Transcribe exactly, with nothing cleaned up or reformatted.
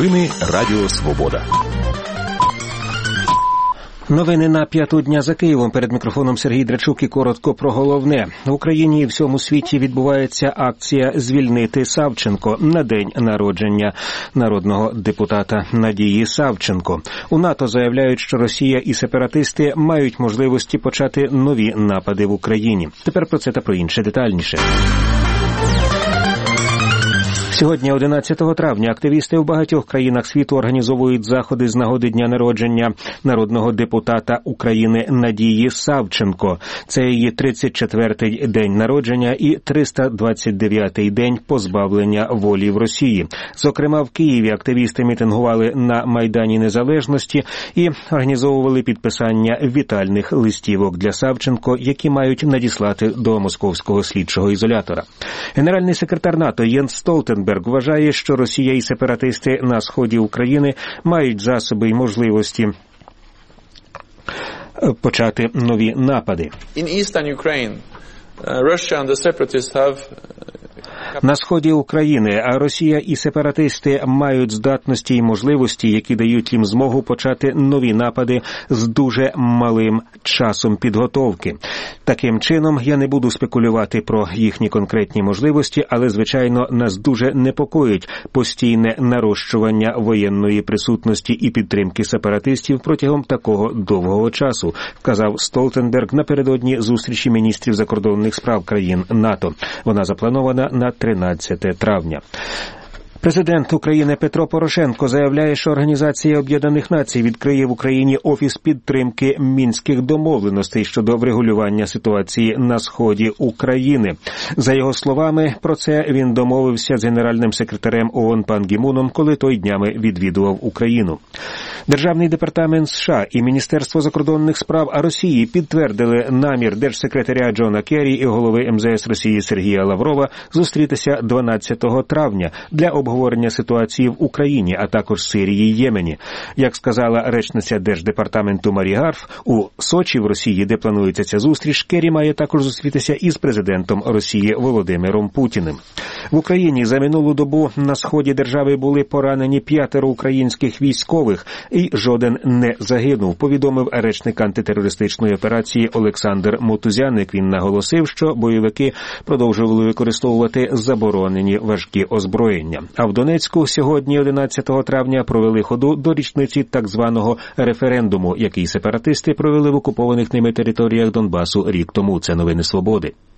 Новини Радіо Свобода. Новини на п'яту дня за Києвом. Перед мікрофоном Сергій Драчук і коротко про головне. В Україні і всьому світі відбувається акція «Звільнити Савченко» на день народження народного депутата Надії Савченко. У НАТО заявляють, що Росія і сепаратисти мають можливості почати нові напади в Україні. Тепер про це та про інше детальніше. Сьогодні, одинадцятого травня, активісти в багатьох країнах світу організовують заходи з нагоди дня народження народного депутата України Надії Савченко. Це її тридцять четвертий день народження і триста двадцять дев'ятий день позбавлення волі в Росії. Зокрема, в Києві активісти мітингували на Майдані Незалежності і організовували підписання вітальних листівок для Савченко, які мають надіслати до московського слідчого ізолятора. Генеральний секретар НАТО Єнс Столтенберг вважає, що Росія і сепаратисти на сході України мають засоби і можливості почати нові напади. In eastern Ukraine, uh, Russia and the separatists have На сході України, а Росія і сепаратисти мають здатності і можливості, які дають їм змогу почати нові напади з дуже малим часом підготовки. Таким чином, я не буду спекулювати про їхні конкретні можливості, але, звичайно, нас дуже непокоїть постійне нарощування воєнної присутності і підтримки сепаратистів протягом такого довгого часу, вказав Столтенберг напередодні зустрічі міністрів закордонних справ країн НАТО. Вона запланована на тринадцяте травня. Президент України Петро Порошенко заявляє, що Організація Об'єднаних Націй відкриє в Україні офіс підтримки мінських домовленостей щодо врегулювання ситуації на сході України. За його словами, про це він домовився з генеральним секретарем ООН Пан Гі Муном, коли той днями відвідував Україну. Державний департамент США і Міністерство закордонних справ Росії підтвердили намір держсекретаря Джона Керрі і голови ем зе ес Росії Сергія Лаврова зустрітися дванадцятого травня для обговорення ситуації в Україні, а також Сирії і Ємені. Як сказала речниця Держдепартаменту Марі Гарф, у Сочі в Росії, де планується ця зустріч, Керрі має також зустрітися із президентом Росії Володимиром Путіним. В Україні за минулу добу на сході держави були поранені п'ятеро українських військових, і жоден не загинув, повідомив речник антитерористичної операції Олександр Мотузяник. Він наголосив, що бойовики продовжували використовувати заборонені важкі озброєння. А в Донецьку сьогодні, одинадцятого травня, провели ходу до річниці так званого референдуму, який сепаратисти провели в окупованих ними територіях Донбасу рік тому. Це новини Свободи.